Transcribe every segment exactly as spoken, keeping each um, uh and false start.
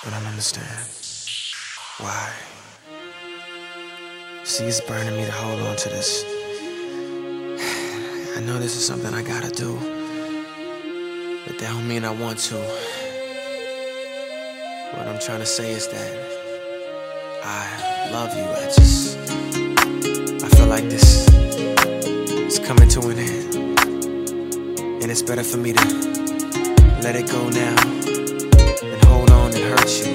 I don't understand. Why? See, it's burning me to hold on to this. I know this is something I gotta do, but that don't mean I want to. What I'm trying to say is that I love you. I just, I feel like this is coming to an end, and it's better for me to let it go now than hold on and hurt you.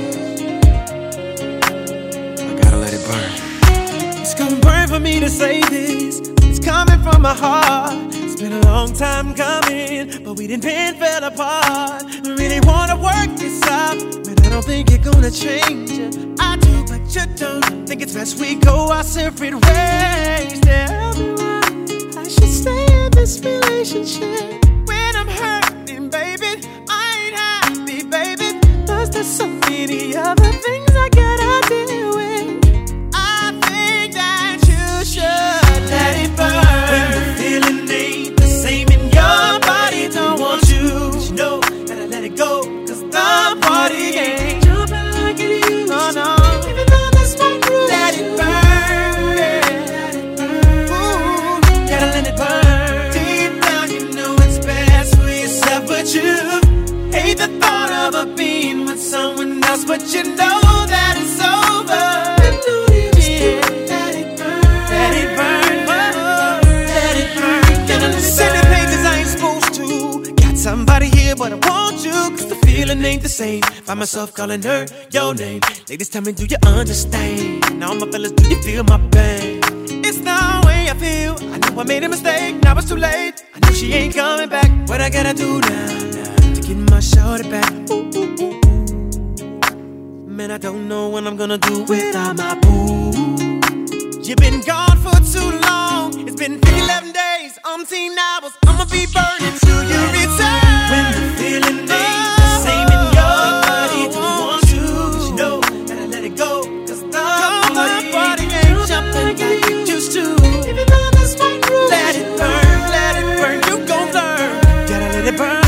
I gotta let it burn. It's gonna burn for me to say this. It's coming from my heart. It's been a long time coming, but we didn't been fell apart. I really wanna work this out, but I don't think you're gonna change it. I do, but you don't. Think it's best we go our separate ways. Tell me why I should stay in this relationship when I'm hurting, baby. I ain't happy, baby. Cause there's so many other things I gotta deal with. I think that you should let it burn. When the feeling ain't the same in your body, don't want you, but you know that I let it go. Cause the party ain't jumping like it used to. Oh no, even though that's my groove. Let it burn, let it burn. Ooh, gotta let it burn. Deep down you know it's best for yourself, but you hate the thought of a being with someone else, but you know that it's over. Yeah. Let it burn, let it burn, let it burn. Gonna listen to pain cause I ain't supposed to. Got somebody here but I want you, cause the feeling ain't the same. Find myself calling her your name. Ladies tell me, do you understand? Now my fellas, do you feel my pain? It's the way I feel. I know I made a mistake, now it's too late. I know she ain't coming back. What I gotta do now, now to get my shorty back? Ooh, ooh, ooh, ooh. Man, I don't know what I'm gonna do without my boo. You've been gone for too long. It's been eleven days, umpteen hours. I'ma be burning till you return. When the feeling ain't the same in your body, don't want you, but you know that I let it go. Cause the party ain't jumping like it used to. Even though that's my groove. Let it burn, let it burn, you gon' learn. Gotta let it burn.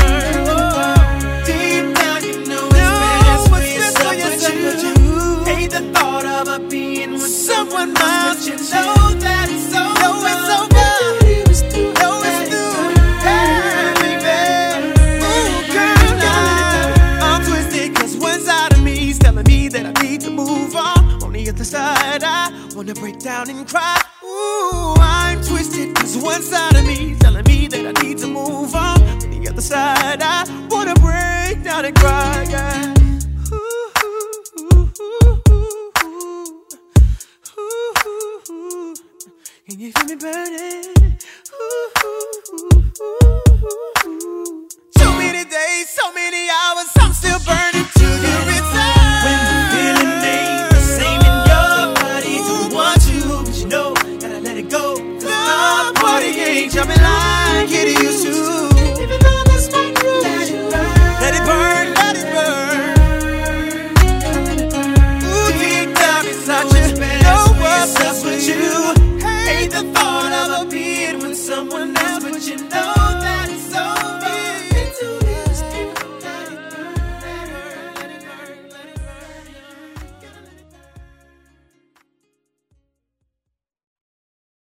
Deep down you know it's best for yourself, but you hate the thought of a being with someone else. You know that it's over. Know it's over. Know it's through. Hey, baby. Ooh, girl, now I'm twisted cause one side of me is telling me that I need to move on. On the other side, I wanna break down and cry. Ooh, I'm twisted cause one side of me is telling me that I need to move on. On the other side, I wanna break down and cry, yeah. Can you feel me burning? Ooh, ooh, ooh, ooh, ooh. So many days, so many hours, I'm still burning till you return. When the feeling ain't the same in your body, don't want you, but you know that I let it go. Cause the party ain't jumping like it used to. Even though that's my groove. Let it burn, let it burn, let it burn. Ooh, deep down inside you, know what's up with you. Hate the thought of a being with someone else, but you know